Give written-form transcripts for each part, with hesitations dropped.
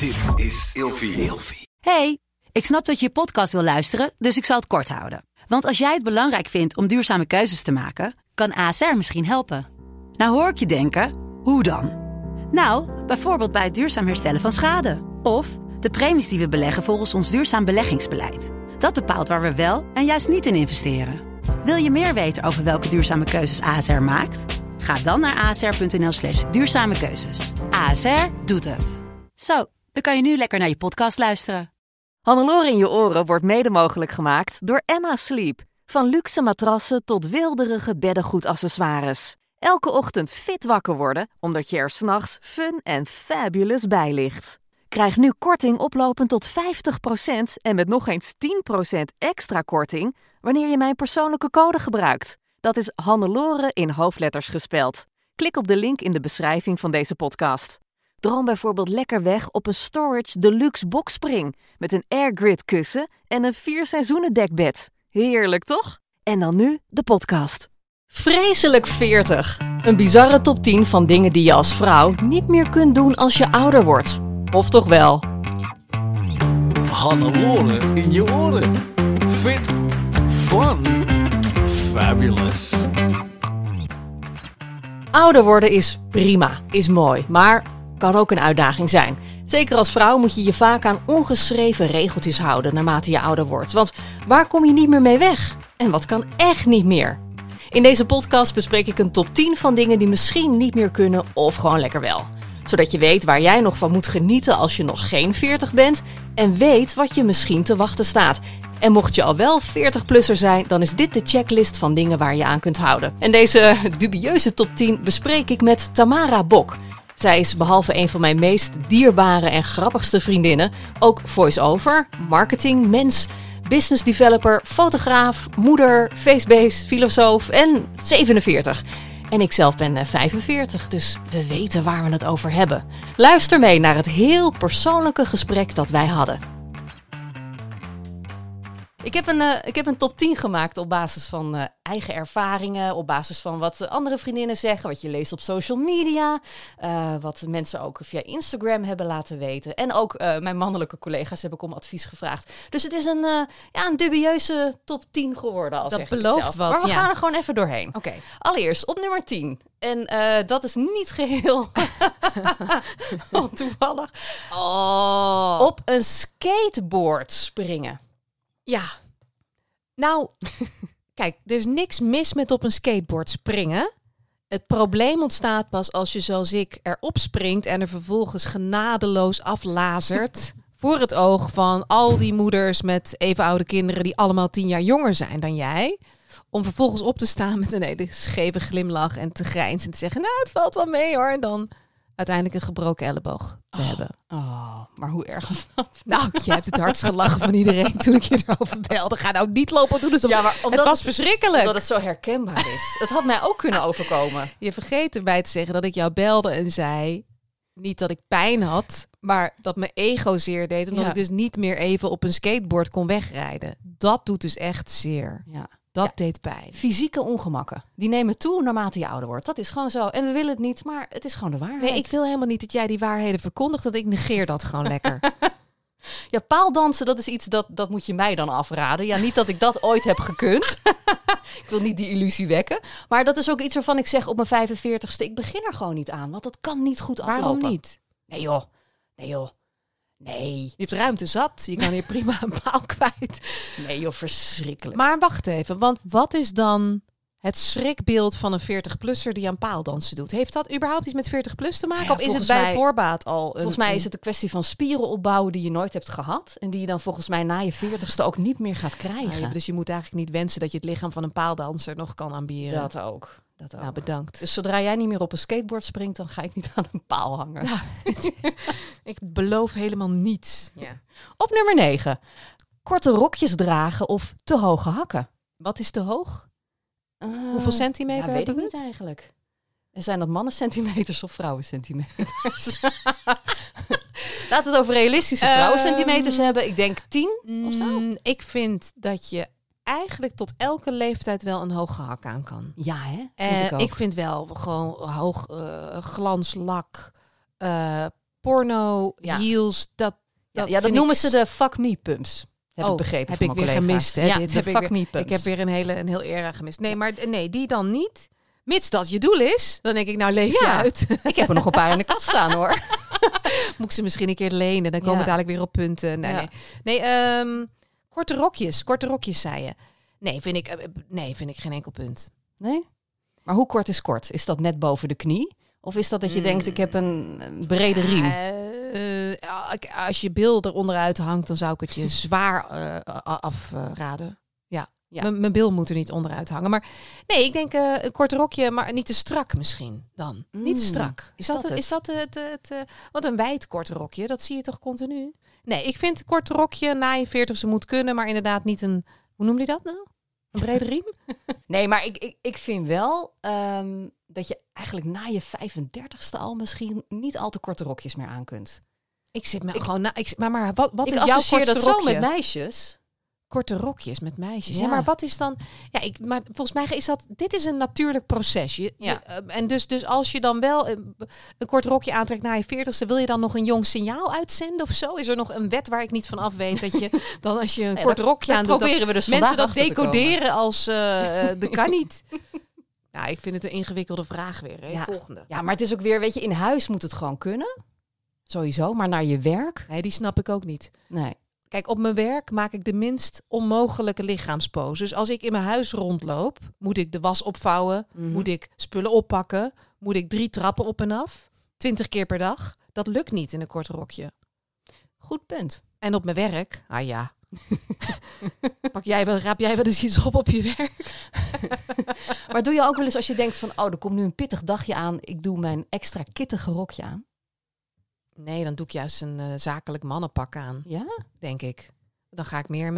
Dit is Ilfie. Hey, ik snap dat je je podcast wil luisteren, dus ik zal het kort houden. Want als jij het belangrijk vindt om duurzame keuzes te maken, kan ASR misschien helpen. Nou hoor ik je denken, hoe dan? Nou, bijvoorbeeld bij het duurzaam herstellen van schade. Of de premies die we beleggen volgens ons duurzaam beleggingsbeleid. Dat bepaalt waar we wel en juist niet in investeren. Wil je meer weten over welke duurzame keuzes ASR maakt? Ga dan naar asr.nl/duurzame keuzes. ASR doet het. Zo, dan kan je nu lekker naar je podcast luisteren. Hannelore in je oren wordt mede mogelijk gemaakt door Emma Sleep. Van luxe matrassen tot wilderige beddengoedaccessoires. Elke ochtend fit wakker worden, omdat je er 's nachts fun en fabulous bij ligt. Krijg nu korting oplopend tot 50% en met nog eens 10% extra korting wanneer je mijn persoonlijke code gebruikt. Dat is Hannelore in hoofdletters gespeld. Klik op de link in de beschrijving van deze podcast. Droom bijvoorbeeld lekker weg op een Storage Deluxe boxspring met een airgrid kussen en een 4 dekbed. Heerlijk, toch? En dan nu de podcast. Vreselijk 40. Een bizarre top 10 van dingen die je als vrouw niet meer kunt doen als je ouder wordt. Of toch wel? Hannelore in je oren. Fit, fun, fabulous. Ouder worden is prima, is mooi, maar kan ook een uitdaging zijn. Zeker als vrouw moet je je vaak aan ongeschreven regeltjes houden naarmate je ouder wordt. Want waar kom je niet meer mee weg? En wat kan echt niet meer? In deze podcast bespreek ik een top 10 van dingen die misschien niet meer kunnen of gewoon lekker wel. Zodat je weet waar jij nog van moet genieten als je nog geen 40 bent en weet wat je misschien te wachten staat. En mocht je al wel 40-plusser zijn, dan is dit de checklist van dingen waar je aan kunt houden. En deze dubieuze top 10 bespreek ik met Tamara Bok. Zij is behalve een van mijn meest dierbare en grappigste vriendinnen ook voice-over, marketing, mens, business developer, fotograaf, moeder, facebase, filosoof en 47. En ik zelf ben 45, dus we weten waar we het over hebben. Luister mee naar het heel persoonlijke gesprek dat wij hadden. Ik heb een top 10 gemaakt op basis van eigen ervaringen, op basis van wat andere vriendinnen zeggen, wat je leest op social media, wat mensen ook via Instagram hebben laten weten. En ook mijn mannelijke collega's heb ik om advies gevraagd. Dus het is een dubieuze top 10 geworden. Dat belooft wat, maar we ja. gaan er gewoon even doorheen. Oké. Allereerst op nummer 10. En dat is niet geheel toevallig. Oh. Op een skateboard springen. Ja. Nou, kijk, er is niks mis met op een skateboard springen. Het probleem ontstaat pas als je zoals ik erop springt en er vervolgens genadeloos aflazert voor het oog van al die moeders met even oude kinderen die allemaal 10 jaar jonger zijn dan jij. Om vervolgens op te staan met een hele scheve glimlach en te grijnzen en te zeggen, nou, het valt wel mee hoor. En dan uiteindelijk een gebroken elleboog te hebben. Oh, maar hoe erg is dat? Nou, je hebt het hardst gelachen van iedereen toen ik je erover belde. Ga nou niet lopen doen. Ja, maar het was verschrikkelijk. Omdat het zo herkenbaar is. Het had mij ook kunnen overkomen. Je vergeet erbij te zeggen dat ik jou belde en zei, niet dat ik pijn had, maar dat mijn ego zeer deed. Omdat ik dus niet meer even op een skateboard kon wegrijden. Dat doet dus echt zeer. Ja. Dat deed pijn. Fysieke ongemakken. Die nemen toe naarmate je ouder wordt. Dat is gewoon zo. En we willen het niet, maar het is gewoon de waarheid. Nee, ik wil helemaal niet dat jij die waarheden verkondigt. Dat ik negeer dat gewoon lekker. Ja, paaldansen, dat is iets dat moet je mij dan afraden. Ja, niet dat ik dat ooit heb gekund. Ik wil niet die illusie wekken. Maar dat is ook iets waarvan ik zeg op mijn 45ste, ik begin er gewoon niet aan. Want dat kan niet goed aflopen. Waarom niet? Nee joh. Nee. Je hebt ruimte zat. Je kan hier prima een paal kwijt. Nee joh, verschrikkelijk. Maar wacht even, want wat is dan het schrikbeeld van een 40-plusser die aan paaldansen doet? Heeft dat überhaupt iets met 40-plus te maken? Ja, of is het mij, bij voorbaat al een... Volgens mij is het een kwestie van spieren opbouwen die je nooit hebt gehad. En die je dan volgens mij na je 40ste ook niet meer gaat krijgen. Dus je moet eigenlijk niet wensen dat je het lichaam van een paaldanser nog kan aanbieden. Dat ook. Nou, bedankt. Dus zodra jij niet meer op een skateboard springt, dan ga ik niet aan een paal hangen. Ja, ik beloof helemaal niets. Ja. Op nummer 9. Korte rokjes dragen of te hoge hakken. Wat is te hoog? Hoeveel centimeter weet ik hebben we niet het? eigenlijk. Zijn dat mannen centimeters of vrouwen centimeters? Laten we het over realistische vrouwen centimeters hebben. Ik denk 10 of zo. Ik vind dat je eigenlijk tot elke leeftijd wel een hoge hak aan kan. Ja, hè? Ik vind wel gewoon hoog glanslak, porno Ja. heels, dat dat noemen ze de fuck me pumps. Heb ik begrepen heb van ik mijn weer collega's. gemist. Hè? Ja, Dit de heb fuck ik me weer, pumps. ik heb weer een heel era gemist. Nee, maar nee, die dan niet. Mits dat je doel is, dan denk ik, nou leef je uit. Ik heb er nog een paar in de kast staan, hoor. Moet ik ze misschien een keer lenen, dan komen we dadelijk weer op punten. Nee, korte rokjes, zei je. Nee, vind ik geen enkel punt. Nee? Maar hoe kort is kort? Is dat net boven de knie? Of is dat je denkt, ik heb een brede riem? Als je bil er onderuit hangt, dan zou ik het je zwaar afraden. Ja. Mijn bil moet er niet onderuit hangen. Maar nee, ik denk een kort rokje, maar niet te strak misschien dan. Niet te strak. Is dat het? Wat een wijd kort rokje, dat zie je toch continu? Nee, ik vind een kort rokje na je 40ste moet kunnen, maar inderdaad niet een... Hoe noem je dat nou? Een brede riem? Nee, maar ik vind wel dat je eigenlijk na je 35ste al misschien niet al te korte rokjes meer aan kunt. Ik zit me gewoon na... Maar wat Ik is jouw associeer kortste dat zo rokje? met meisjes. Korte rokjes met meisjes. Ja. Ja, maar wat is dan... Ja, maar volgens mij is dat... Dit is een natuurlijk proces. En dus als je dan wel een kort rokje aantrekt na je 40ste... wil je dan nog een jong signaal uitzenden of zo? Is er nog een wet waar ik niet van af weet... dat je dan als je een kort rokje aan doet... proberen we dus mensen vandaag dat achter te komen. decoderen als... dat kan niet. Nou, ik vind het een ingewikkelde vraag weer. Hè? Ja. Volgende. Ja, maar het is ook weer, weet je, in huis moet het gewoon kunnen. Sowieso, maar naar je werk? Nee, die snap ik ook niet. Nee. Kijk, op mijn werk maak ik de minst onmogelijke lichaamsposes. Als ik in mijn huis rondloop, moet ik de was opvouwen, moet ik spullen oppakken, moet ik 3 trappen op en af, 20 keer per dag. Dat lukt niet in een kort rokje. Goed punt. En op mijn werk, ja. Raap jij wel eens iets op je werk? Maar doe je ook wel eens als je denkt van, er komt nu een pittig dagje aan, ik doe mijn extra kittige rokje aan? Nee, dan doe ik juist een zakelijk mannenpak aan, Ja? denk ik. Dan ga ik meer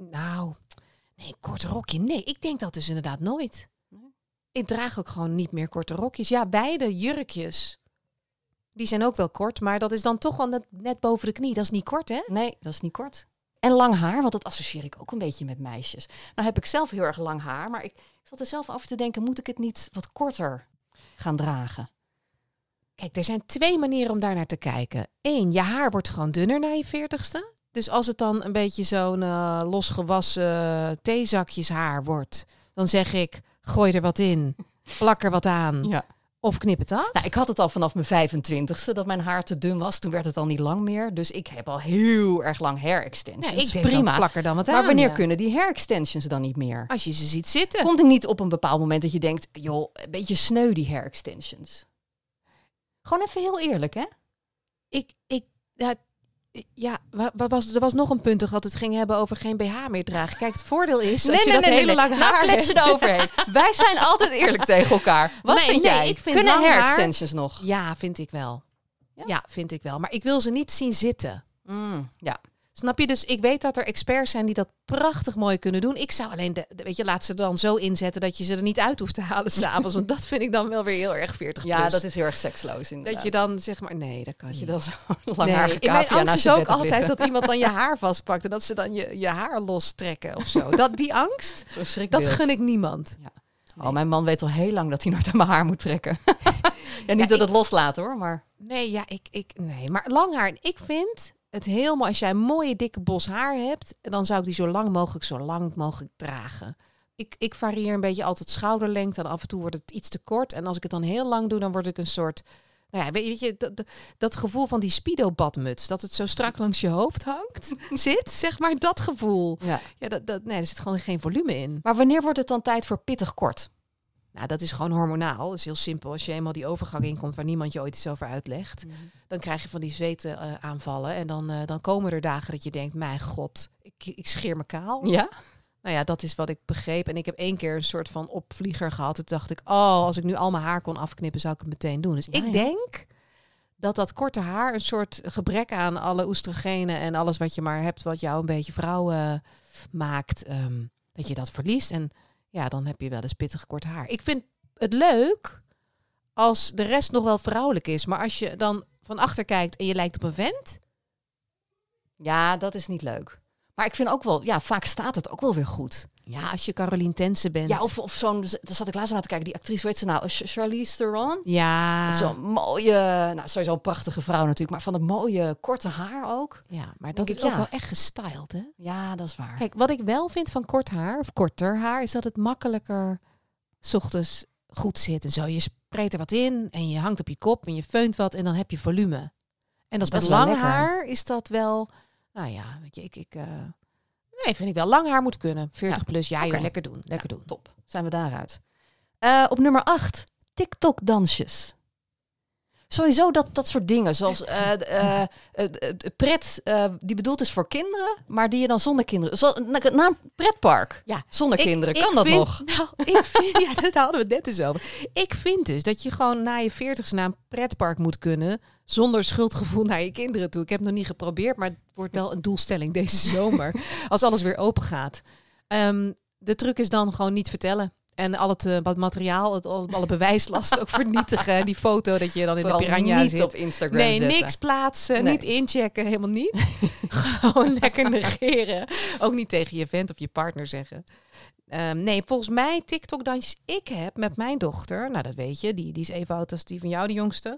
een kort rokje. Nee, ik denk dat dus inderdaad nooit. Ik draag ook gewoon niet meer korte rokjes. Ja, beide jurkjes. Die zijn ook wel kort, maar dat is dan toch wel net boven de knie. Dat is niet kort, hè? Nee, dat is niet kort. En lang haar, want dat associeer ik ook een beetje met meisjes. Nou heb ik zelf heel erg lang haar, maar ik zat er zelf af te denken, moet ik het niet wat korter gaan dragen? Kijk, er zijn 2 manieren om daar naar te kijken. 1, je haar wordt gewoon dunner na je 40ste. Dus als het dan een beetje zo'n losgewassen theezakjeshaar wordt, dan zeg ik, gooi er wat in, plak er wat aan Ja. of knip het af. Nou, ik had het al vanaf mijn 25ste dat mijn haar te dun was. Toen werd het al niet lang meer. Dus ik heb al heel erg lang hair extensions. Ja, ik denk prima. dan, plak er dan wat Maar aan. wanneer ja. kunnen die hair extensions dan niet meer? Als je ze ziet zitten. Komt er niet op een bepaald moment dat je denkt, joh, een beetje sneu die hair extensions? Gewoon even heel eerlijk, hè? Er was nog een punt dat het ging hebben over geen BH meer dragen. Kijk, het voordeel is als je dat hele lange Nou, haar klets je hebt. eroverheen. Wij zijn altijd eerlijk tegen elkaar. Wat vind jij? Ik vind Kunnen lang hair haar- extensions nog? Ja, vind ik wel. Ja? Ja, vind ik wel. Maar ik wil ze niet zien zitten. Ja. Snap je? Dus ik weet dat er experts zijn die dat prachtig mooi kunnen doen. Ik zou alleen, laat ze dan zo inzetten dat je ze er niet uit hoeft te halen s'avonds. Want dat vind ik dan wel weer heel erg 40 plus. Ja, dat is heel erg seksloos inderdaad. Dat je dan zeg maar, nee, dat kan Dat je niet. dan zo lang haar In mijn angst is ook altijd dat iemand dan je haar vastpakt en dat ze dan je haar lostrekken of zo. Die angst, dat gun ik niemand. Ja. Oh, mijn man weet al heel lang dat hij nooit aan mijn haar moet trekken. Ja, niet dat het loslaat hoor, maar... Nee, nee. Maar lang haar. En ik vind het heel mooi. Als jij een mooie dikke bos haar hebt, dan zou ik die zo lang mogelijk dragen. Ik varieer een beetje altijd schouderlengte en af en toe wordt het iets te kort. En als ik het dan heel lang doe, dan word ik een soort... Nou ja, weet je, dat gevoel van die Speedo-badmuts, dat het zo strak langs je hoofd hangt, zit, zeg maar, dat gevoel. Ja. Ja, nee, er zit gewoon geen volume in. Maar wanneer wordt het dan tijd voor pittig kort? Nou, dat is gewoon hormonaal. Dat is heel simpel. Als je eenmaal die overgang inkomt waar niemand je ooit iets over uitlegt, dan krijg je van die zweten aanvallen. En dan komen er dagen dat je denkt, mijn god, ik scheer me kaal. Ja? Nou ja, dat is wat ik begreep. En ik heb 1 keer een soort van opvlieger gehad. Toen dacht ik, als ik nu al mijn haar kon afknippen, zou ik het meteen doen. Dus ik denk dat korte haar een soort gebrek aan alle oestrogenen en alles wat je maar hebt, wat jou een beetje vrouw maakt, dat je dat verliest. En ja, dan heb je wel eens pittig kort haar. Ik vind het leuk als de rest nog wel vrouwelijk is. Maar als je dan van achter kijkt en je lijkt op een vent. Ja, dat is niet leuk. Maar ik vind ook wel, vaak staat het ook wel weer goed. Ja, als je Caroline Tense bent. Ja, of zo'n, daar zat ik laatst naar te kijken, die actrice, hoe heet ze nou? Charlize Theron? Ja. Zo'n mooie, nou sowieso een prachtige vrouw natuurlijk, maar van dat mooie korte haar ook. Ja, maar dat Denk is ik, ook ja. wel echt gestyled, hè? Ja, dat is waar. Kijk, wat ik wel vind van kort haar, of korter haar, is dat het makkelijker 's ochtends goed zit en zo. Je spreekt er wat in en je hangt op je kop en je feunt wat en dan heb je volume. En als Dat met is wel lang lekker. haar is dat wel, nou ja, weet je, nee, vind ik wel. Lang haar moet kunnen. 40 plus, ja, oké. joh, lekker doen, lekker doen. Top, zijn we daaruit. Op nummer 8, TikTok-dansjes. Sowieso dat soort dingen, zoals pret die bedoeld is voor kinderen, maar die je dan zonder kinderen... Naar een pretpark, Ja, zonder kinderen, kan ik dat vind, nog? Nou, ik vind, ja, dat hadden we het net eens over. Ik vind dus dat je gewoon na je 40ste naar een pretpark moet kunnen, zonder schuldgevoel naar je kinderen toe. Ik heb het nog niet geprobeerd, maar het wordt wel een doelstelling deze zomer, als alles weer open gaat. De truc is dan gewoon niet vertellen. En al het materiaal, alle bewijslast ook vernietigen. Die foto dat je dan in Vooral de piranha niet zit. op Instagram Nee, zetten. niks plaatsen, Nee. niet inchecken, helemaal niet. Gewoon lekker negeren. Ook niet tegen je vent of je partner zeggen. Nee, volgens mij TikTok-dansjes. Ik heb met mijn dochter, nou dat weet je, die is even oud als die van jou, de jongste.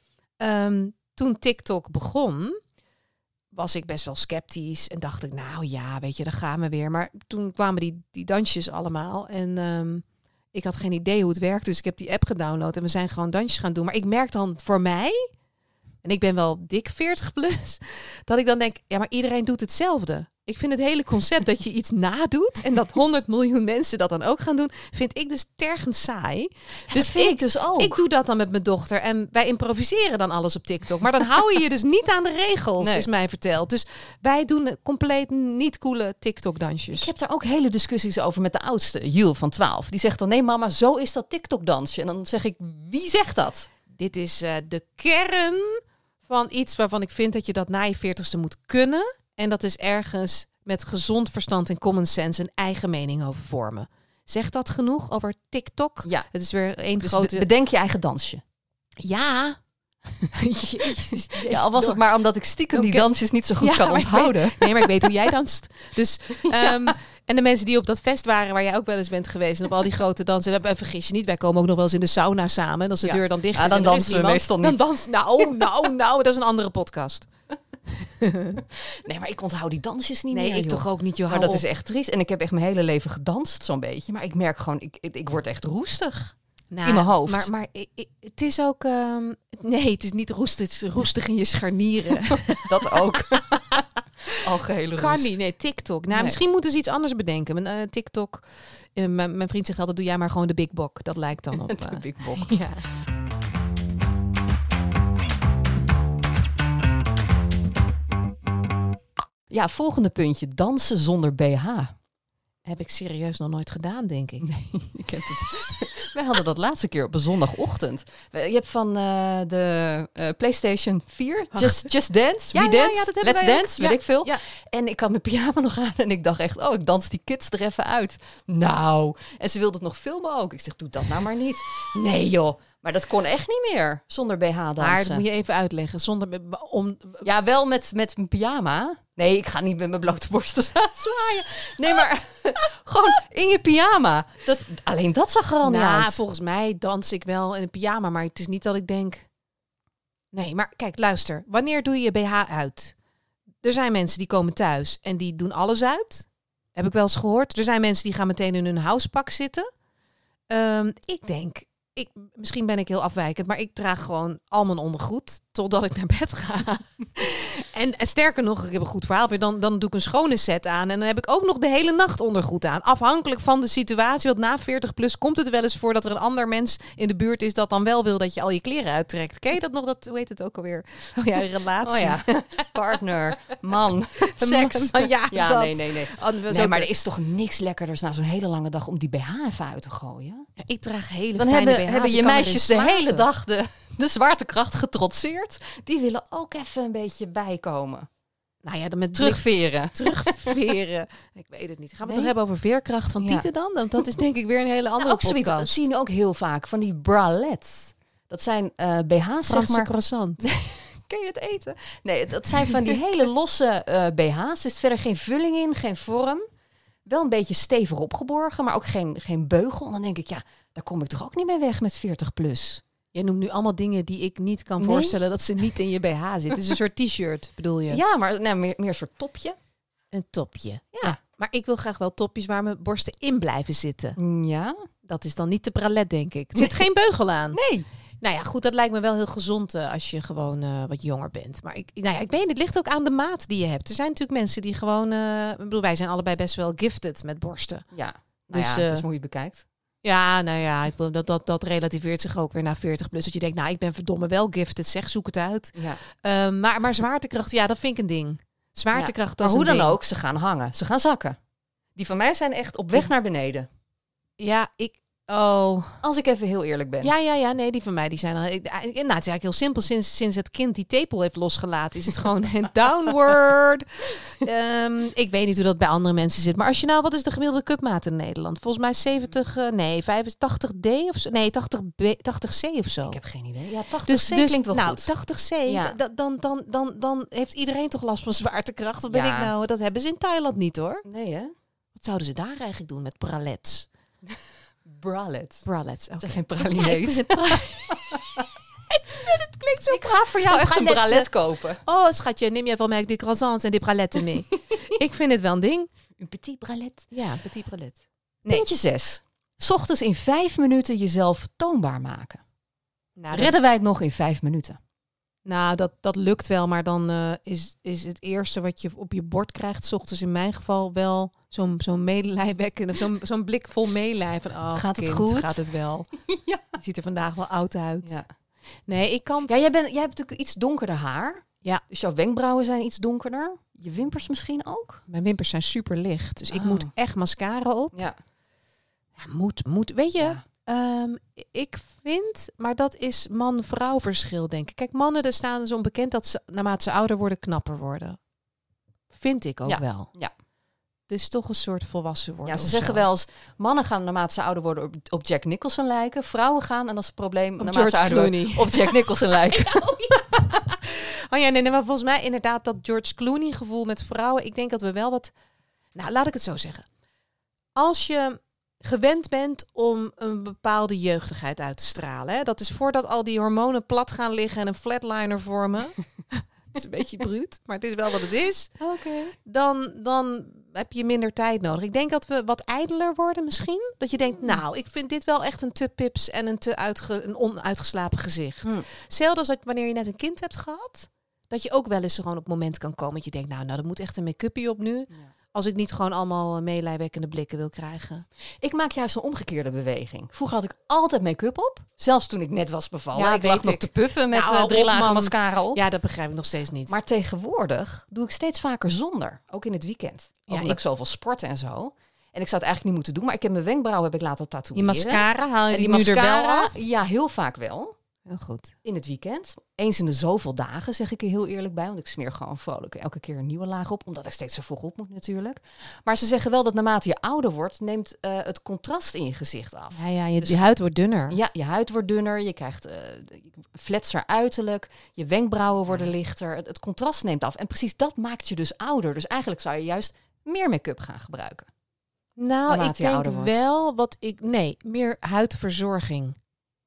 Toen TikTok begon, was ik best wel sceptisch. En dacht ik, nou ja, weet je, daar gaan we weer. Maar toen kwamen die dansjes allemaal. En ik had geen idee hoe het werkt. Dus ik heb die app gedownload en we zijn gewoon dansjes gaan doen. Maar ik merk dan voor mij, en ik ben wel dik 40 plus, dat ik dan denk, ja, maar iedereen doet hetzelfde. Ik vind het hele concept dat je iets nadoet en dat 100 miljoen mensen dat dan ook gaan doen, vind ik dus tergend saai. Dus vind ik dus ook. Ik doe dat dan met mijn dochter en wij improviseren dan alles op TikTok. Maar dan hou je je dus niet aan de regels, Nee. is mij verteld. Dus wij doen compleet niet coole TikTok-dansjes. Ik heb daar ook hele discussies over met de oudste, Jules van 12. Die zegt dan, nee mama, zo is dat TikTok-dansje. En dan zeg ik, wie zegt dat? Dit is de kern van iets waarvan ik vind dat je dat na je 40ste moet kunnen. En dat is ergens met gezond verstand en common sense een eigen mening over vormen. Zegt dat genoeg over TikTok? Ja. Het is weer één Dus grote... bedenk je eigen dansje. Ja. Jezus, Ja, al was het maar omdat ik stiekem die Oké. dansjes niet zo goed Ja, kan maar ik onthouden. Nee, maar ik weet hoe jij danst. Dus, en de mensen die op dat fest waren, waar jij ook wel eens bent geweest, en op al die grote dansen, dan vergis je niet, wij komen ook nog wel eens in de sauna samen. En als de Ja. deur dan dicht is, Ja, dan en er is dansen we niemand, meestal dan niet. nou, dat is een andere podcast. Nee, maar ik onthoud die dansjes niet Nee, meer. ik joh. toch ook niet, joh. Maar hou dat is op. echt triest. En ik heb echt mijn hele leven gedanst, zo'n beetje. Maar ik merk gewoon, ik word echt roestig. Nou, in mijn hoofd. Maar het is ook... nee, het is niet roestig. Het is roestig in je scharnieren. Dat ook. Algehele Kan roest. niet, nee, TikTok. Nou, Nee. misschien moeten ze iets anders bedenken. Mijn TikTok... mijn vriend zegt altijd, doe jij maar gewoon de Big Bok. Dat lijkt dan op... De Big Bok. ja. Ja, volgende puntje. Dansen zonder BH. Heb ik serieus nog nooit gedaan, denk ik. Je kent het. Wij hadden dat laatste keer op een zondagochtend. Je hebt van de PlayStation 4, Just Dance, Ja, We ja, Dance, ja, dat hebben Let's wij ook. Dance, Ja, weet ik veel. ja. En ik had mijn pyjama nog aan en ik dacht echt, oh, ik dans die kids er even uit. Nou, en ze wilde het nog filmen ook. Ik zeg, doe dat nou maar niet. Nee joh, maar dat kon echt niet meer zonder BH dansen. Maar dat moet je even uitleggen. Zonder... Ja, wel met mijn pyjama. Nee, ik ga niet met mijn blote borsten zwaaien. Nee, maar gewoon in je pyjama. Alleen dat zag er al niet Nou, uit. volgens mij dans ik wel in een pyjama. Maar het is niet dat ik denk... Nee, maar kijk, luister. Wanneer doe je je BH uit? Er zijn mensen die komen thuis en die doen alles uit. Heb ik wel eens gehoord. Er zijn mensen die gaan meteen in hun housepak zitten. Ik denk... Misschien ben ik heel afwijkend, maar ik draag gewoon al mijn ondergoed totdat ik naar bed ga. en sterker nog, ik heb een goed verhaal weer. Dan doe ik een schone set aan en dan heb ik ook nog de hele nacht ondergoed aan. Afhankelijk van de situatie, want na 40 plus komt het wel eens voor dat er een ander mens in de buurt is dat dan wel wil dat je al je kleren uittrekt. Ken je dat nog? Hoe heet het ook alweer? Oh ja, een relatie. Oh ja, partner, man, seks. Ja, dat. Nee. Nee, Maar er is toch niks lekkerders na zo'n hele lange dag om die BH even uit te gooien? Ja, ik draag hele Dan fijne hebben BH's, je ik kan meisjes erin de hele slapen. dag de zwaartekracht getrotseerd. Die willen ook even een beetje bijkomen. Nou ja, dan met Terugveren. terugveren. Ik weet het niet. Gaan we het Nee? nog hebben over veerkracht van Ja. Tieten dan? Want dat is denk ik weer een hele andere Ook zoiets, dat podcast. zie je ook heel vaak, van die bralettes. Dat zijn BH's, zeg Franse maar. croissant. Kun je het eten? Nee, dat zijn van die hele losse BH's. Er zit verder geen vulling in, geen vorm. Wel een beetje stevig opgeborgen, maar ook geen beugel. En dan denk ik, ja, daar kom ik toch ook niet mee weg met 40 plus. Jij noemt nu allemaal dingen die ik niet kan voorstellen dat ze niet in je BH zitten. Het is een soort t-shirt, bedoel je? Ja, maar meer een soort topje. Een topje. Ja. Maar ik wil graag wel topjes waar mijn borsten in blijven zitten. Ja? Dat is dan niet de bralette, denk ik. Er zit geen beugel aan. Nee. Nou ja, goed, dat lijkt me wel heel gezond als je gewoon wat jonger bent. Maar ik weet niet, het ligt ook aan de maat die je hebt. Er zijn natuurlijk mensen die gewoon... ik bedoel, wij zijn allebei best wel gifted met borsten. Ja, Dus, dat is hoe je het bekijkt. Ja, nou ja, ik bedoel, dat relativeert zich ook weer naar 40 plus. Dat je denkt, nou, ik ben verdomme wel gifted. Zeg, zoek het uit. Ja. Maar zwaartekracht, ja, dat vind ik een ding. Zwaartekracht, dat maar is hoe een dan ding. ook, ze gaan hangen. Ze gaan zakken. Die van mij zijn echt op weg naar beneden. Ja, Als ik even heel eerlijk ben. Ja, nee, die van mij, die zijn al... het is eigenlijk heel simpel. Sinds het kind die tepel heeft losgelaten, is het gewoon een downward. Ik weet niet hoe dat bij andere mensen zit. Maar als je nou, wat is de gemiddelde cupmaat in Nederland? Volgens mij 85D of zo. Nee, 80C of zo. Ik heb geen idee. Ja, 80C Dus klinkt wel goed. 80C, Ja. dan heeft iedereen toch last van zwaartekracht. Of ben ik nou... Dat hebben ze in Thailand niet, hoor. Nee, hè? Wat zouden ze daar eigenlijk doen met bralettes? Bralette. Bralettes, Dat oké. zijn geen pralinees. Het klinkt zo... Ik ga voor jou echt een bralette kopen. Oh, schatje, neem jij van mij de croissants en de braletten mee? Ik vind het wel een ding. Een petit bralette. Ja, petit bralette. Puntje 6. 's Ochtends in 5 minuten jezelf toonbaar maken. Nou, Redden wij het nog in 5 minuten? dat lukt wel, maar dan is het eerste wat je op je bord krijgt, 's ochtends in mijn geval wel zo'n medelijwekkende, zo'n blik vol meelij van, oh, Gaat het kind, goed? gaat het wel? Ja. Je ziet er vandaag wel oud uit. Ja. Nee, ik kan... Ja, jij hebt natuurlijk iets donkerder haar. Ja. Dus jouw wenkbrauwen zijn iets donkerder. Je wimpers misschien ook? Mijn wimpers zijn super licht, dus ik Oh. moet echt mascara op. Ja. Ja, moet. Weet je, Ja. ik vind, maar dat is man-vrouw verschil, denk ik. Kijk, mannen, er staan zo onbekend dat ze, naarmate ze ouder worden, knapper worden. Vind ik ook wel. Ja. Dus toch een soort volwassen worden. Ja, ze of zeggen zo. wel eens, mannen gaan naarmate ze ouder worden op Jack Nicholson lijken. Vrouwen gaan, en dat is het probleem, naarmate George ze ouder worden, Clooney. op Jack Nicholson lijken. Oh ja, nee, maar volgens mij inderdaad dat George Clooney gevoel met vrouwen. Ik denk dat we wel wat... Nou, laat ik het zo zeggen. Als je gewend bent om een bepaalde jeugdigheid uit te stralen. Hè? Dat is voordat al die hormonen plat gaan liggen en een flatliner vormen. Het is een beetje bruut, maar het is wel wat het is. Oké. Dan heb je minder tijd nodig. Ik denk dat we wat ijdeler worden misschien. Dat je denkt, nou, ik vind dit wel echt een te pips en een onuitgeslapen gezicht. Hetzelfde als wanneer je net een kind hebt gehad. Dat je ook wel eens gewoon op het moment kan komen dat je denkt, nou, dat moet echt een make-upje op nu. Ja. Als ik niet gewoon allemaal meelijwekkende blikken wil krijgen. Ik maak juist een omgekeerde beweging. Vroeger had ik altijd make-up op. Zelfs toen ik net was bevallen. Ja, ik weet lag nog ik. te puffen met Nou, 3 lagen man. mascara op. Ja, dat begrijp ik nog steeds niet. Maar tegenwoordig doe ik steeds vaker zonder. Ook in het weekend. Ja, Omdat ik zoveel sport en zo. En ik zou het eigenlijk niet moeten doen. Maar ik heb mijn wenkbrauwen laten die tatoeëren. mascara haal je En die die nu er wel mascara, af? ja, heel vaak wel. Heel goed. In het weekend. Eens in de zoveel dagen, zeg ik er heel eerlijk bij. Want ik smeer gewoon vrolijk elke keer een nieuwe laag op. Omdat ik steeds zo vroeg op moet natuurlijk. Maar ze zeggen wel dat naarmate je ouder wordt, neemt het contrast in je gezicht af. Ja, je Dus- huid wordt dunner. Ja, je huid wordt dunner. Je krijgt fletser uiterlijk. Je wenkbrauwen worden lichter. Het contrast neemt af. En precies dat maakt je dus ouder. Dus eigenlijk zou je juist meer make-up gaan gebruiken. Nou, Naarmate ik je denk ouder wordt. wel meer huidverzorging.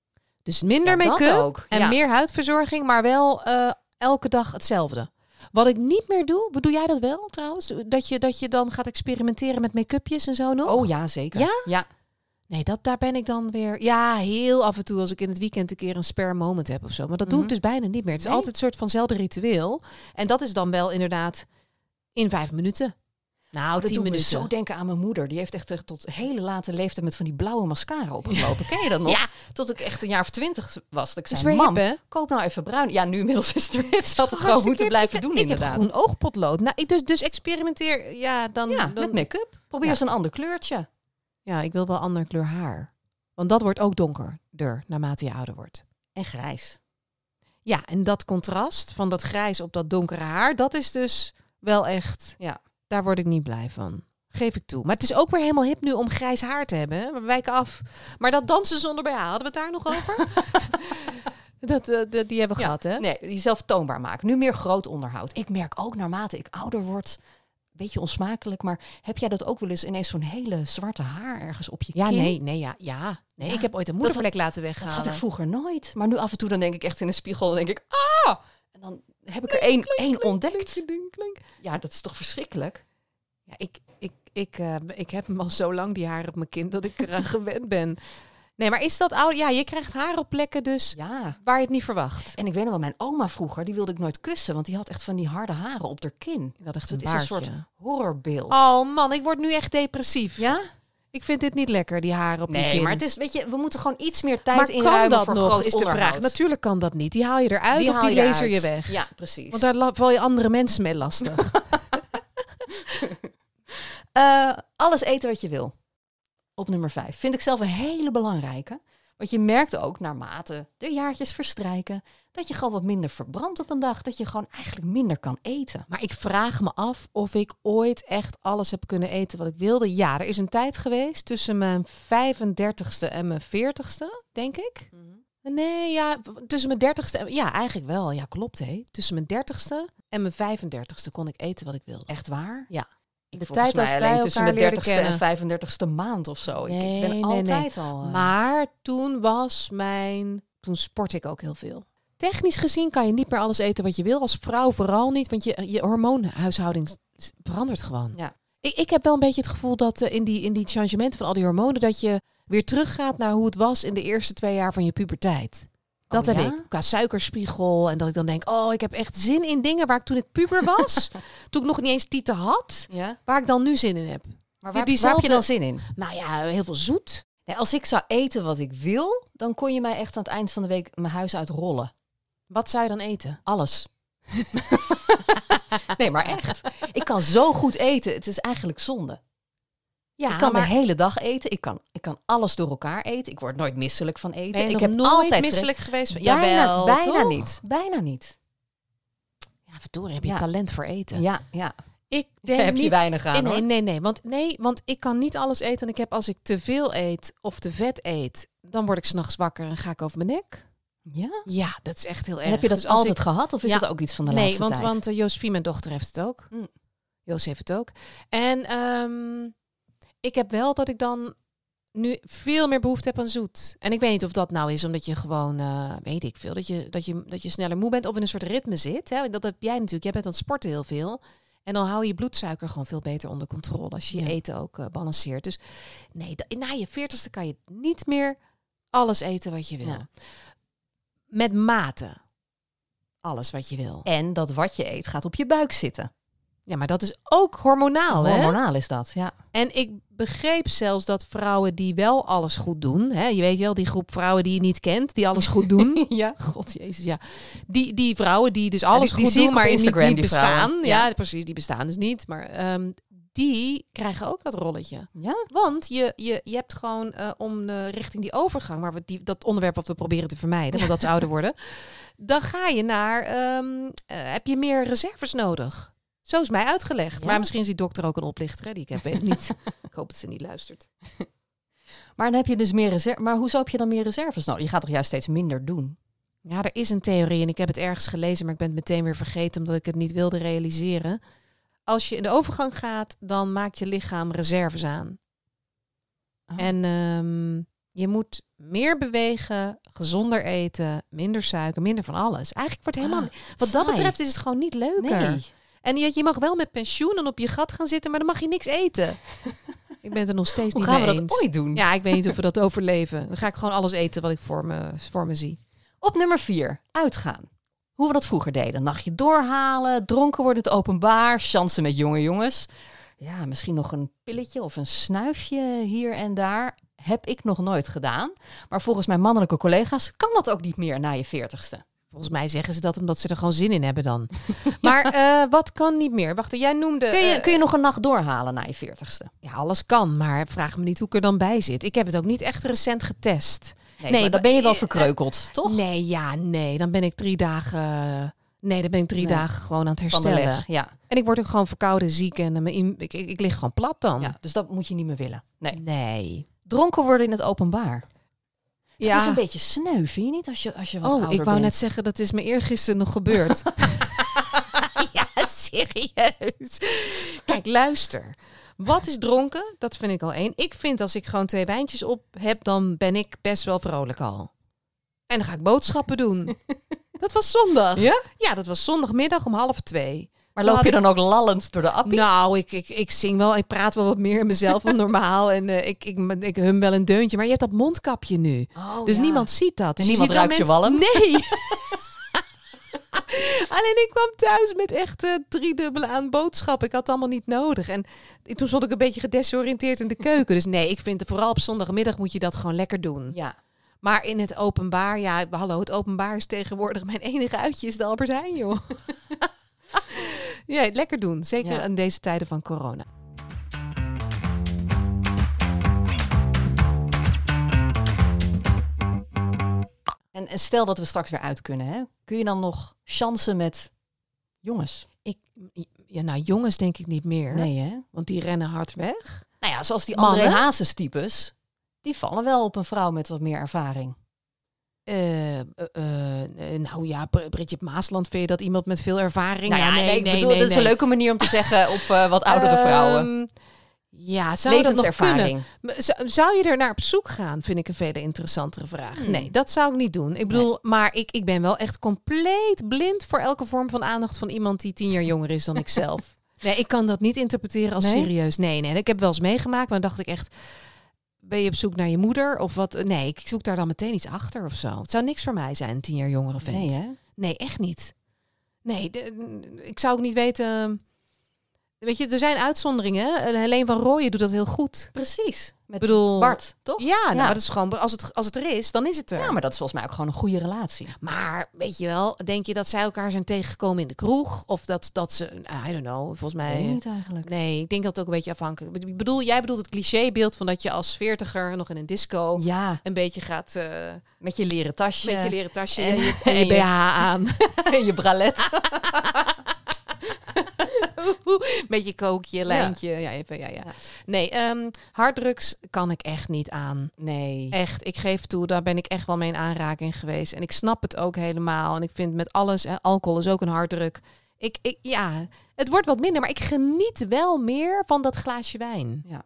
Dus minder Ja, dat make-up ook. en Ja. meer huidverzorging, maar wel elke dag hetzelfde. Wat ik niet meer doe, doe jij dat wel trouwens? Dat je dan gaat experimenteren met make-upjes en zo nog? Oh ja, zeker. Ja? Ja. Nee, daar ben ik dan weer... Ja, heel af en toe als ik in het weekend een keer een spare moment heb of zo. Maar dat doe ik dus bijna niet meer. Het is Nee? altijd een soort vanzelfde ritueel. En dat is dan wel inderdaad in 5 minuten. Nou, Dat 10 doet me minuten. zo denken aan mijn moeder. Die heeft echt tot hele late leeftijd met van die blauwe mascara opgelopen. Ken je dat nog? Ja. Tot ik echt een jaar of 20 was. Dat ik Is zei, weer mam, hip, hè? koop nou even bruin. Ja, nu inmiddels is het er hip. Ze had het gewoon Hartstikke moeten hip. blijven doen Ik heb inderdaad. groen oogpotlood. Nou, dus experimenteer. Ja, dan... Ja, dan met make-up. Probeer Ja. eens een ander kleurtje. Ja, ik wil wel ander kleur haar. Want dat wordt ook donkerder naarmate je ouder wordt. En grijs. Ja, en dat contrast van dat grijs op dat donkere haar, dat is dus wel echt... Ja. Daar word ik niet blij van. Geef ik toe. Maar het is ook weer helemaal hip nu om grijs haar te hebben. Hè? We wijken af. Maar dat dansen zonder BH, hadden we het daar nog over? Die hebben we gehad, hè? Nee, jezelf toonbaar maken. Nu meer groot onderhoud. Ik merk ook naarmate ik ouder word, beetje onsmakelijk, maar heb jij dat ook wel eens ineens zo'n hele zwarte haar ergens op je Ja, kin? nee. Nee, ik heb ooit een moedervlek laten Dat weghalen. had ik vroeger nooit. Maar nu af en toe dan denk ik echt in de spiegel, dan denk ik, En dan heb ik er één ontdekt. Klink. Ja, dat is toch verschrikkelijk? Ja, ik heb hem al zo lang, die haren op mijn kin, dat ik eraan gewend ben. Nee, maar is dat oud? Ja, je krijgt haar op plekken dus Ja. waar je het niet verwacht. En ik weet nog wel, mijn oma vroeger, die wilde ik nooit kussen, want die had echt van die harde haren op haar kin. Dat echt Dus een het is een baardje. soort horrorbeeld. Oh man, ik word nu echt depressief. Ja? Ik vind dit niet lekker, die haren op je Nee, kin. maar het is, weet je, we moeten gewoon iets meer tijd Maar kan inruimen dat voor nog, groot is de vraag. onderhoud. Natuurlijk kan dat niet. Die haal je eruit of haal die laser eruit. je weg. Ja, precies. Want daar val je andere mensen mee lastig. Alles eten wat je wil. Op nummer 5. Vind ik zelf een hele belangrijke. Want je merkt ook, naarmate de jaartjes verstrijken, dat je gewoon wat minder verbrandt op een dag. Dat je gewoon eigenlijk minder kan eten. Maar ik vraag me af of ik ooit echt alles heb kunnen eten wat ik wilde. Ja, er is een tijd geweest tussen mijn 35ste en mijn 40ste, denk ik. Nee, ja, tussen mijn 30ste en... Ja, eigenlijk wel. Ja, klopt, hé. Tussen mijn 30ste en mijn 35ste kon ik eten wat ik wilde. Echt waar? Ja. Ik De volgens tijd dat mij wij alleen tussen elkaar mijn leerden 30ste en 35ste maand of zo. Ik Nee, ben nee, altijd al... Maar toen Toen sport ik ook heel veel. Technisch gezien kan je niet meer alles eten wat je wil. Als vrouw vooral niet, want je hormoonhuishouding verandert gewoon. Ja. Ik heb wel een beetje het gevoel dat in die changementen van al die hormonen, dat je weer teruggaat naar hoe het was in de eerste 2 jaar van je puberteit. Dat Oh, heb ja? ik. Qua suikerspiegel. En dat ik dan denk, oh, ik heb echt zin in dingen waar ik toen ik puber was, toen ik nog niet eens tieten had, Ja? waar ik dan nu zin in heb. Maar Ja, waar heb je dan zin in? Nou ja, heel veel zoet. Nee, als ik zou eten wat ik wil, dan kon je mij echt aan het eind van de week mijn huis uitrollen. Wat zou je dan eten? Alles. Nee, maar echt. Ik kan zo goed eten. Het is eigenlijk zonde. Ja, Ik kan de hele dag eten. Ik kan alles door elkaar eten. Ik word nooit misselijk van eten. ben je ik nog heb nooit altijd misselijk geweest? Bijna toch? niet. Bijna niet. Ja, verdorie, heb je Ja. talent voor eten? Ja. Ik denk Heb je niet... weinig aan, hoor. Nee, want ik kan niet alles eten. En ik heb, als ik te veel eet of te vet eet, dan word ik 's nachts wakker en ga ik over mijn nek. Ja? Ja, dat is echt heel erg. En heb je dat Dus als altijd gehad? Of is Ja. dat ook iets van de Nee, laatste tijd? want Josephine, mijn dochter, heeft het ook. Mm. Joos heeft het ook. En ik heb wel dat ik dan nu veel meer behoefte heb aan zoet. En ik weet niet of dat nou is omdat je gewoon, weet ik veel, dat je sneller moe bent of in een soort ritme zit. Hè? Dat heb jij natuurlijk. Jij bent aan het sporten heel veel. En dan hou je bloedsuiker gewoon veel beter onder controle als je je eten ook balanceert. Dus nee, na je 40ste kan je niet meer alles eten wat je wil. Ja. Met mate. Alles wat je wil. En dat wat je eet gaat op je buik zitten. Ja, maar dat is ook hormonaal, hè? Hormonaal is dat, ja. En ik begreep zelfs dat vrouwen die wel alles goed doen, hè, je weet wel, die groep vrouwen die je niet kent, die alles goed doen. Ja. God jezus, ja. Die vrouwen die dus alles die goed zie ik doen, op maar Instagram, niet die bestaan. vrouwen. Ja. Ja. Precies, die bestaan dus niet. Maar die krijgen ook dat rolletje. Ja? Want je hebt gewoon richting die overgang, maar dat onderwerp wat we proberen te vermijden, want dat is ouder worden, dan ga je naar, heb je meer reserves nodig. Zo is mij uitgelegd. Ja? Maar misschien is die dokter ook een oplichter, hè, die ik heb, weet ik niet. Ik hoop dat ze niet luistert. Maar dan heb je dus meer reserves. Maar hoezo heb je dan meer reserves nodig? Je gaat toch juist steeds minder doen? Ja, er is een theorie en ik heb het ergens gelezen, maar ik ben het meteen weer vergeten omdat ik het niet wilde realiseren. Als je in de overgang gaat, dan maakt je lichaam reserves aan. Oh. En je moet meer bewegen, gezonder eten, minder suiker, minder van alles. Eigenlijk wordt helemaal... wat dat saai. betreft is het gewoon niet leuker. Nee. En je mag wel met pensioen en op je gat gaan zitten, maar dan mag je niks eten. Ik ben het er nog steeds Hoe niet gaan mee we eens. dat ooit doen? Ja, ik weet niet of we dat overleven. Dan ga ik gewoon alles eten wat ik voor me zie. Op nummer 4, uitgaan. Hoe we dat vroeger deden. Nachtje doorhalen, dronken worden het openbaar, chansen met jonge jongens. Ja, misschien nog een pilletje of een snuifje hier en daar. Heb ik nog nooit gedaan. Maar volgens mijn mannelijke collega's kan dat ook niet meer na je 40ste. Volgens mij zeggen ze dat omdat ze er gewoon zin in hebben dan. Maar wat kan niet meer? Wacht, jij noemde... Kun je nog een nacht doorhalen na je 40ste? Ja, alles kan, maar vraag me niet hoe ik er dan bij zit. Ik heb het ook niet echt recent getest. Nee, maar dan ben je wel verkreukeld, toch? Nee. Dan ben ik 3 dagen... Nee, dan ben ik 3 dagen gewoon aan het Van de herstellen. leg, ja. En ik word ook gewoon verkouden, ziek en ik lig gewoon plat dan. Ja. Dus dat moet je niet meer willen. Nee. Nee. Dronken worden in het openbaar. Ja. Het is een beetje sneu, vind je niet? Als je wat ouder ik wou bent. net zeggen, dat is me eergisteren nog gebeurd. Ja, serieus. Kijk, luister. Wat is dronken? Dat vind ik al 1. Ik vind als ik gewoon 2 wijntjes op heb, dan ben ik best wel vrolijk al. En dan ga ik boodschappen doen. Dat was zondag. Ja? Ja, dat was zondagmiddag om 1:30. Maar loop je dan ook lallend door de appie? Nou, ik zing wel. Ik praat wel wat meer in mezelf dan normaal. En ik hum wel een deuntje. Maar je hebt dat mondkapje nu. Oh, dus ja. niemand ziet dat. Dus En niemand je ziet ruikt je wel walm? Nee. Alleen ik kwam thuis met echt 3-dubbele aan boodschappen. Ik had het allemaal niet nodig. En toen stond ik een beetje gedesoriënteerd in de keuken. Dus nee, ik vind vooral op zondagmiddag moet je dat gewoon lekker doen. Ja. Maar in het openbaar, ja, hallo, het openbaar is tegenwoordig mijn enige uitje is de Albert Heijn, joh. Ja, lekker doen. Zeker in deze tijden van corona. En stel dat we straks weer uit kunnen, hè? Kun je dan nog chansen met jongens? Nou, jongens denk ik niet meer. Nee, hè? Want die rennen hard weg. Nou ja, zoals die Mannen? André Hazes types, die vallen wel op een vrouw met wat meer ervaring. Nou ja, Bridget Maasland, vind je dat iemand met veel ervaring? Nou ja, nee, ik bedoel, dat is een leuke manier om te zeggen op wat oudere vrouwen. Ja, zou dat nog Levenservaring. kunnen? Zou je er naar op zoek gaan? Vind ik een veel interessantere vraag. Nee, dat zou ik niet doen. Ik bedoel, maar ik ben wel echt compleet blind voor elke vorm van aandacht van iemand die 10 jaar jonger is dan ik zelf. Nee, ik kan dat niet interpreteren als serieus. Nee. Ik heb wel eens meegemaakt, maar dan dacht ik echt, ben je op zoek naar je moeder of wat? Nee, ik zoek daar dan meteen iets achter of zo. Het zou niks voor mij zijn, een 10 jaar jongere vent. Nee, hè? Nee, echt niet. Nee, ik zou ook niet weten. Weet je, er zijn uitzonderingen. Helene van Rooyen doet dat heel goed. Precies. Met bedoel, Bart, toch? Ja, nou, maar dat is gewoon, als het er is, dan is het er. Ja, maar dat is volgens mij ook gewoon een goede relatie. Maar weet je wel, denk je dat zij elkaar zijn tegengekomen in de kroeg? Of dat ze, I don't know, volgens mij. Nee, niet eigenlijk. Nee, ik denk dat het ook een beetje afhankelijk is. Jij bedoelt het clichébeeld van dat je als 40er nog in een disco een beetje gaat. Met je leren tasje. Met je leren tasje en je BH aan. En je bralet. Met je kookje, lijntje. Ja. Nee, harddrugs kan ik echt niet aan. Nee. Echt, ik geef toe, daar ben ik echt wel mee in aanraking geweest. En ik snap het ook helemaal. En ik vind met alles, alcohol is ook een harddruk. Het wordt wat minder, maar ik geniet wel meer van dat glaasje wijn. Ja.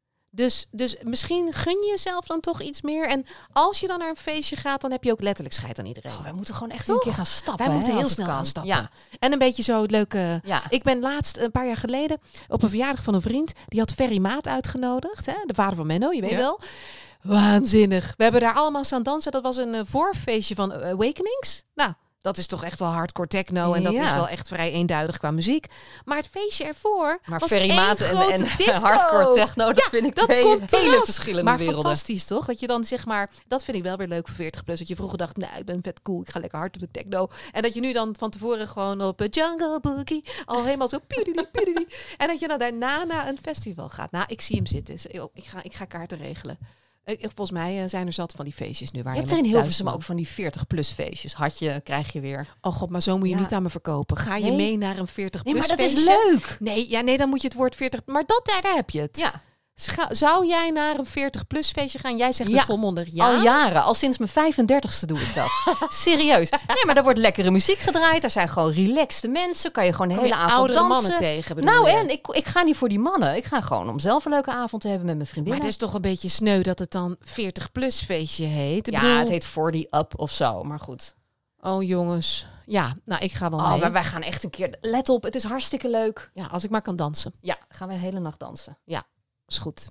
Dus misschien gun je jezelf dan toch iets meer. En als je dan naar een feestje gaat, dan heb je ook letterlijk scheid aan iedereen. Wij moeten gewoon echt een keer gaan stappen. Wij moeten heel als snel het gaan kan. stappen. Ja. En een beetje zo het leuke. Ja. Ik ben laatst, een paar jaar geleden, op een verjaardag van een vriend. Die had Ferry Maat uitgenodigd. Hè? De vader van Menno, je weet wel. Waanzinnig. We hebben daar allemaal staan dansen. Dat was een voorfeestje van Awakenings. Nou, dat is toch echt wel hardcore techno. En dat is wel echt vrij eenduidig qua muziek. Maar het feestje ervoor maar was Ferry Maat en disco. hardcore techno, dat vind ik twee hele verschillende maar werelden. Fantastisch, toch? Dat je dan zeg maar, dat vind ik wel weer leuk voor 40 plus. Dat je vroeger dacht, nou, ik ben vet cool, ik ga lekker hard op de techno. En dat je nu dan van tevoren gewoon op Jungle Boogie al helemaal zo piedidi. En dat je dan daarna naar een festival gaat. Nou, ik zie hem zitten. Ik ga kaarten regelen. Volgens mij zijn er zat van die feestjes nu. Waar je hebt er in Hilversum ook van die 40-plus feestjes. Krijg je weer. Oh god, maar zo moet je niet aan me verkopen. Ga je mee naar een 40-plus feestje? Nee, maar dat is leuk. Nee, dan moet je het woord 40... Maar daar heb je het. Ja. Zou jij naar een 40-plus feestje gaan? Jij zegt het volmondig ja. Al jaren. Al sinds mijn 35ste doe ik dat. Serieus. Nee, maar er wordt lekkere muziek gedraaid. Er zijn gewoon relaxte mensen. Kan je gewoon de hele avond oudere dansen. Mannen tegen. Nou, en ik ga niet voor die mannen. Ik ga gewoon om zelf een leuke avond te hebben met mijn vriendinnen. Maar het is toch een beetje sneu dat het dan 40-plus feestje heet? Het heet 40 up of zo. Maar goed. Oh jongens. Ja, nou ik ga wel mee. Maar wij gaan echt een keer... Let op, het is hartstikke leuk. Ja, als ik maar kan dansen. Ja, gaan we de hele nacht dansen. Ja, is goed.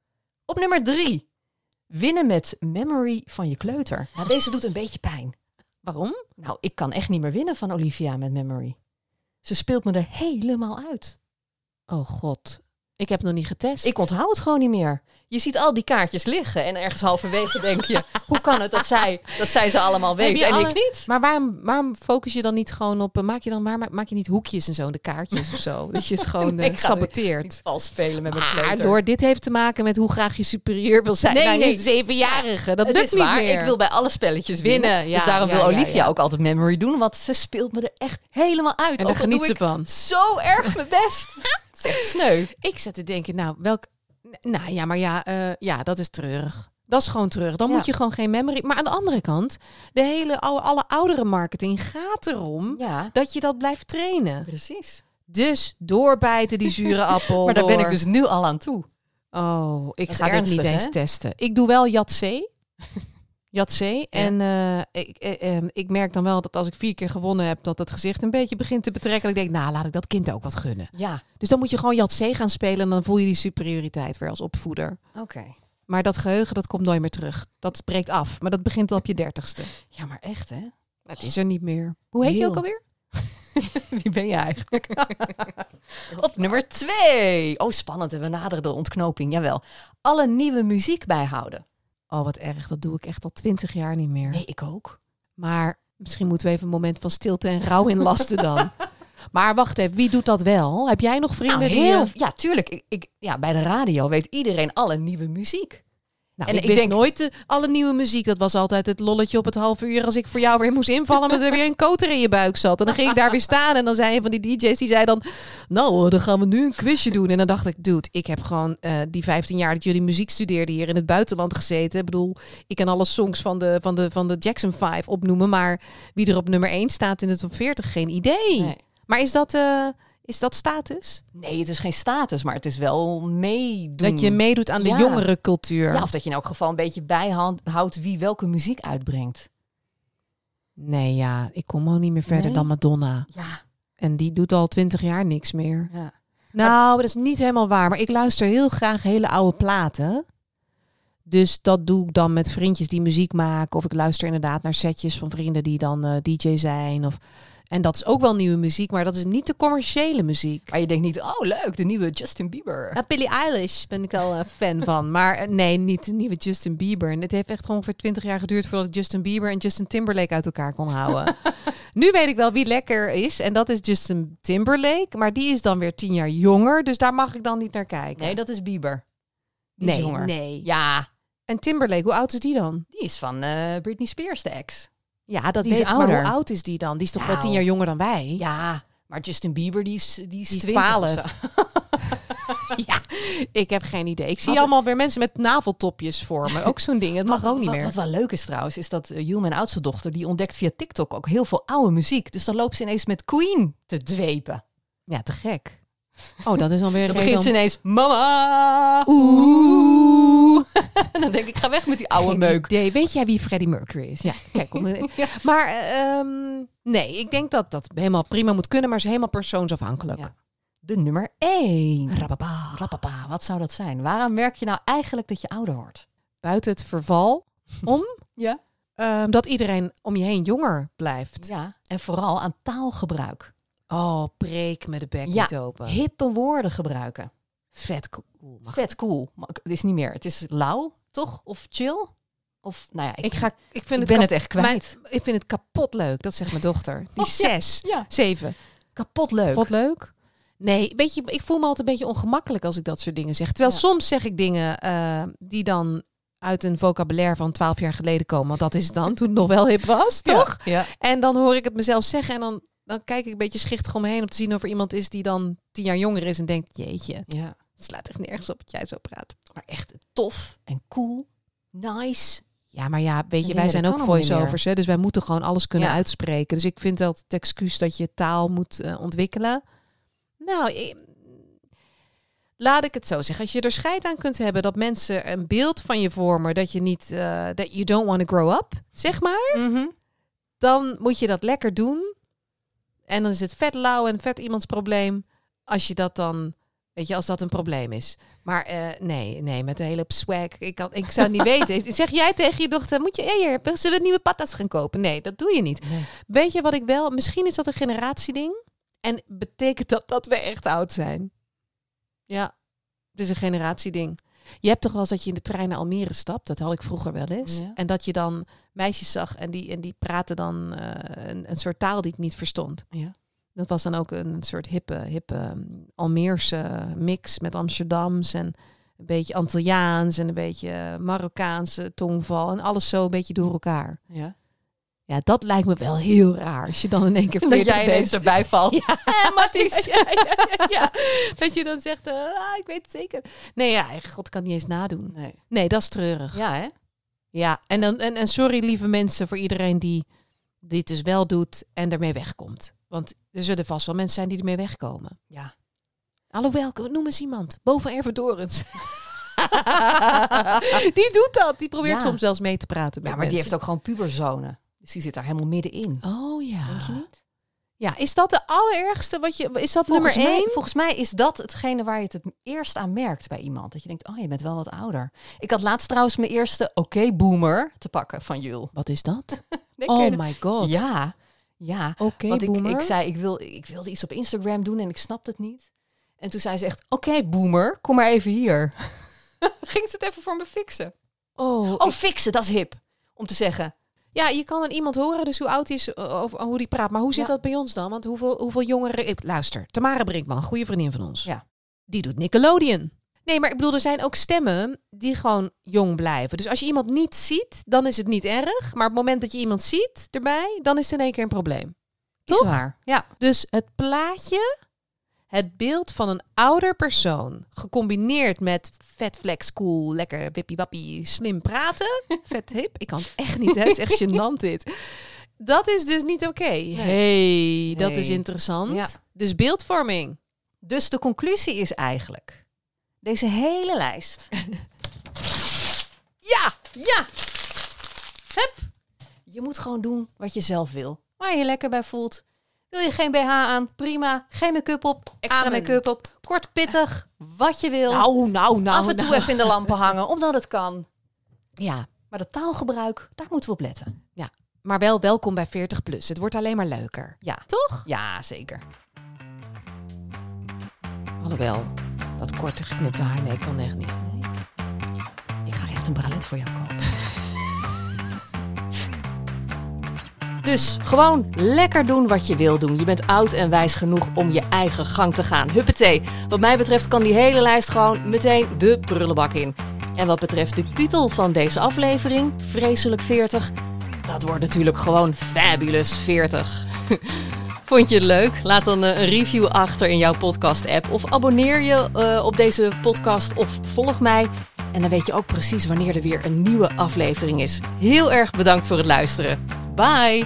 Op nummer 3. Winnen met Memory van je kleuter. Nou, deze doet een beetje pijn. Waarom? Nou, ik kan echt niet meer winnen van Olivia met Memory. Ze speelt me er helemaal uit. Oh god. Ik heb nog niet getest. Ik onthoud het gewoon niet meer. Je ziet al die kaartjes liggen en ergens halverwege denk je... hoe kan het dat zij ze allemaal weet en ik niet? Maar waarom focus je dan niet gewoon op... Maak je niet hoekjes en zo in de kaartjes of zo? Dat je het gewoon saboteert. Niet vals spelen met mijn kleuter. Door dit heeft te maken met hoe graag je superieur wil zijn. Nee, 7-jarige. Dat lukt niet meer. Ik wil bij alle spelletjes winnen. Dus daarom wil Olivia ook altijd Memory doen. Want ze speelt me er echt helemaal uit. En daar geniet ze van. Zo erg mijn best. Het is echt sneu. Ik zat te denken, dat is treurig. Dat is gewoon treurig. Dan moet je gewoon geen Memory. Maar aan de andere kant, alle oudere marketing gaat erom dat je dat blijft trainen. Precies. Dus doorbijten die zure appel. Maar daar ben ik dus nu al aan toe. Oh, ik Dat ga is dit niet ernstig, eens hè? testen. Ik doe wel Yatzee. Yatzee. En ik merk dan wel dat als ik 4 keer gewonnen heb, dat het gezicht een beetje begint te betrekken. Ik denk, nou, laat ik dat kind ook wat gunnen. Ja, Dus dan moet je gewoon Yatzee gaan spelen en dan voel je die superioriteit weer als opvoeder. oké. Maar dat geheugen, dat komt nooit meer terug. Dat breekt af. Maar dat begint al op je 30ste. Ja, maar echt, hè? Het is er niet meer. Hoe heet je Heel. ook alweer? Wie ben je eigenlijk? Op nummer 2. Oh, spannend. En we naderen de ontknoping. Jawel. Alle nieuwe muziek bijhouden. Oh, wat erg. Dat doe ik echt al 20 jaar niet meer. Nee, ik ook. Maar misschien moeten we even een moment van stilte en rouw inlasten dan. Maar wacht even, wie doet dat wel? Heb jij nog vrienden die... Ja, tuurlijk. Ja, bij de radio weet iedereen alle nieuwe muziek. Nou, En ik ik wist denk- nooit alle nieuwe muziek. Dat was altijd het lolletje op het half uur als ik voor jou weer moest invallen, omdat er weer een koter in je buik zat. En dan ging ik daar weer staan en dan zei een van die DJ's, die zei dan, nou, dan gaan we nu een quizje doen. En dan dacht ik, dude, ik heb gewoon die 15 jaar dat jullie muziek studeerden hier in het buitenland gezeten. Ik bedoel, ik kan alle songs van de Jackson 5 opnoemen, maar wie er op nummer 1 staat in de top 40, geen idee. Nee. Maar is dat status? Nee, het is geen status, maar het is wel meedoen. Dat je meedoet aan de Ja. jongere cultuur? Ja, of dat je in elk geval een beetje bijhoudt wie welke muziek uitbrengt. Nee, ja, ik kom ook niet meer verder Nee? dan Madonna. Ja. En die doet al 20 jaar niks meer. Ja. Nou, dat is niet helemaal waar. Maar ik luister heel graag hele oude platen. Dus dat doe ik dan met vriendjes die muziek maken. Of ik luister inderdaad naar setjes van vrienden die dan DJ zijn. En dat is ook wel nieuwe muziek, maar dat is niet de commerciële muziek. Maar je denkt niet, oh leuk, de nieuwe Justin Bieber. Billie Eilish ben ik wel fan van. Maar nee, niet de nieuwe Justin Bieber. En het heeft echt gewoon ongeveer 20 jaar geduurd voordat ik Justin Bieber en Justin Timberlake uit elkaar kon houden. Nu weet ik wel wie lekker is. En dat is Justin Timberlake. Maar die is dan weer 10 jaar jonger. Dus daar mag ik dan niet naar kijken. Nee, dat is Bieber. Die is jonger. Nee. Ja, En Timberlake, hoe oud is die dan? die is van Britney Spears, de ex. Ja, dat Die is weet ik. Maar ouder. hoe oud is die dan? Die is toch wel Nou. 10 jaar jonger dan wij? Ja, maar Justin Bieber, die is Die is 20 12. of zo. Ja, ik heb geen idee. Ik zie Wat- allemaal weer mensen met naveltopjes voor me. Ook zo'n ding. Het mag ook niet meer. Wat wel leuk is trouwens, is dat Jul, mijn oudste dochter, die ontdekt via TikTok ook heel veel oude muziek. Dus dan loopt ze ineens met Queen te dwepen. Ja, te gek. Oh, dat is dan weer Dan een begint ze reden ineens, mama, oeh. En dan denk ik, ga weg met die oude Geen meuk. idee. Weet jij wie Freddie Mercury is? Ja, kijk. Ja. Maar nee, ik denk dat dat helemaal prima moet kunnen, maar is helemaal persoonsafhankelijk. Ja. De nummer 1. Rababa. Rapapa, wat zou dat zijn? Waaraan merk je nou eigenlijk dat je ouder wordt? Buiten het verval om Ja. dat iedereen om je heen jonger blijft. Ja, en vooral aan taalgebruik. Oh, breek me de bek Ja, niet open. hippe woorden gebruiken. Vet cool. Mag Vet cool. Maar het is niet meer. Het is lauw, toch? Of chill? Of, nou ja, ik vind ben het echt kwijt. Ik vind het kapot leuk. Dat zegt mijn dochter. Die is Oh, ja. 6, Ja. 7. Kapot leuk. Kapot leuk. Nee, weet je, ik voel me altijd een beetje ongemakkelijk als ik dat soort dingen zeg. Terwijl Ja. soms zeg ik dingen die dan uit een vocabulaire van 12 jaar geleden komen. Want dat is het dan, toen het nog wel hip was, toch? Ja. En dan hoor ik het mezelf zeggen en dan kijk ik een beetje schichtig om me heen om te zien of er iemand is die dan 10 jaar jonger is en denkt, jeetje, Ja. het slaat echt nergens op dat jij zo praat. Maar echt tof en cool. Nice. Ja, maar ja, weet je, dingen, wij zijn dat ook kan allemaal niet voice-overs, hè, dus wij moeten gewoon alles kunnen Ja. uitspreken. Dus ik vind dat het excuus dat je taal moet ontwikkelen. Nou, laat ik het zo zeggen. Als je er scheid aan kunt hebben dat mensen een beeld van je vormen, dat je niet, that you don't want to grow up, zeg maar, dan moet je dat lekker doen. En dan is het vet lauw en vet iemands probleem als je dat dan, weet je, als dat een probleem is. Maar nee, met de hele swag. Ik zou het niet weten. Zeg jij tegen je dochter, moet je hier, zullen we nieuwe patas gaan kopen? Nee, dat doe je niet. Nee. Weet je wat ik wel, misschien is dat een generatieding. En betekent dat we echt oud zijn? Ja, het is een generatieding. Je hebt toch wel eens dat je in de trein naar Almere stapt. Dat had ik vroeger wel eens. Ja. En dat je dan meisjes zag en die praten dan een soort taal die ik niet verstond. Ja. Dat was dan ook een soort hippe Almeerse mix met Amsterdams en een beetje Antilliaans en een beetje Marokkaanse tongval. En alles zo een beetje door elkaar. Ja. Ja, dat lijkt me wel heel raar. Als je dan in één keer 40 Dat jij ineens bent. erbij valt. Ja, Matties. Ja. Dat je dan zegt, ik weet het zeker. Nee, ja, god, kan niet eens nadoen. Nee. Nee, dat is treurig. Ja, hè? Ja, en sorry lieve mensen voor iedereen die dit dus wel doet en ermee wegkomt. Want er zullen vast wel mensen zijn die ermee wegkomen. Ja. Alhoewel, noem eens iemand. Boven Erve Dorens. Die doet dat. Die probeert soms zelfs mee te praten met maar mensen. die heeft ook gewoon puberzone. Dus die zit daar helemaal middenin. Oh ja. Denk je niet? Ja, is dat de allerergste? Is dat Volgens nummer 1? Volgens mij is dat hetgene waar je het eerst aan merkt bij iemand. Dat je denkt, je bent wel wat ouder. Ik had laatst trouwens mijn eerste oké-boomer te pakken van Jul. Wat is dat? Oh my god. Ja. Want Boomer. ik zei, ik wilde iets op Instagram doen en ik snapte het niet. En toen zei ze echt, oké, boomer, kom maar even hier. Ging ze het even voor me fixen. Fixen, dat is hip. Om te zeggen. Ja, je kan aan iemand horen, dus hoe oud hij is, of hoe die praat. Maar hoe zit dat bij ons dan? Want hoeveel jongeren... Luister, Tamara Brinkman, een goede vriendin van ons. Ja. Die doet Nickelodeon. Nee, maar ik bedoel, er zijn ook stemmen die gewoon jong blijven. Dus als je iemand niet ziet, dan is het niet erg. Maar op het moment dat je iemand ziet erbij, dan is het in één keer een probleem. Toch? Is waar, ja. Dus het plaatje, het beeld van een ouder persoon, gecombineerd met vet flex, cool, lekker wippie-wappie, slim praten. Vet hip. Ik kan het echt niet, hè? Het is echt gênant dit. Dat is dus niet oké. Nee. Dat is interessant. Ja. Dus beeldvorming. Dus de conclusie is eigenlijk, deze hele lijst. Ja. Hup. Je moet gewoon doen wat je zelf wil. Waar je lekker bij voelt. Wil je geen BH aan? Prima. Geen make-up op. Extra Amen. make-up op. Kort pittig. Wat je wil. Nou. Af en toe even in de lampen hangen, omdat het kan. Ja, Maar dat taalgebruik, daar moeten we op letten. maar wel welkom bij 40 plus. Het wordt alleen maar leuker. Ja. Toch? Ja, zeker. Alhoewel, dat korte geknipte haar, nee, kan echt niet. Nee. Ik ga echt een bralette voor jou kopen. Dus gewoon lekker doen wat je wil doen. Je bent oud en wijs genoeg om je eigen gang te gaan. Huppatee. Wat mij betreft kan die hele lijst gewoon meteen de prullenbak in. En wat betreft de titel van deze aflevering, Vreselijk 40, dat wordt natuurlijk gewoon Fabulous 40. Vond je het leuk? Laat dan een review achter in jouw podcast-app. Of abonneer je op deze podcast of volg mij. En dan weet je ook precies wanneer er weer een nieuwe aflevering is. Heel erg bedankt voor het luisteren. Bye!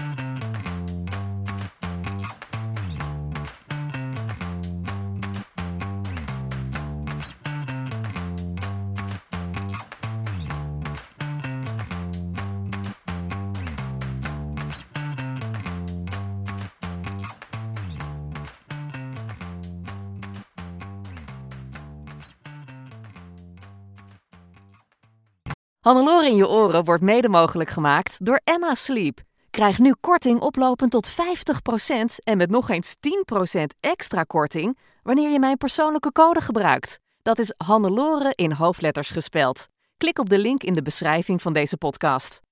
Hannelore in je oren wordt mede mogelijk gemaakt door Emma Sleep. Krijg nu korting oplopend tot 50% en met nog eens 10% extra korting wanneer je mijn persoonlijke code gebruikt. Dat is Hannelore in hoofdletters gespeld. Klik op de link in de beschrijving van deze podcast.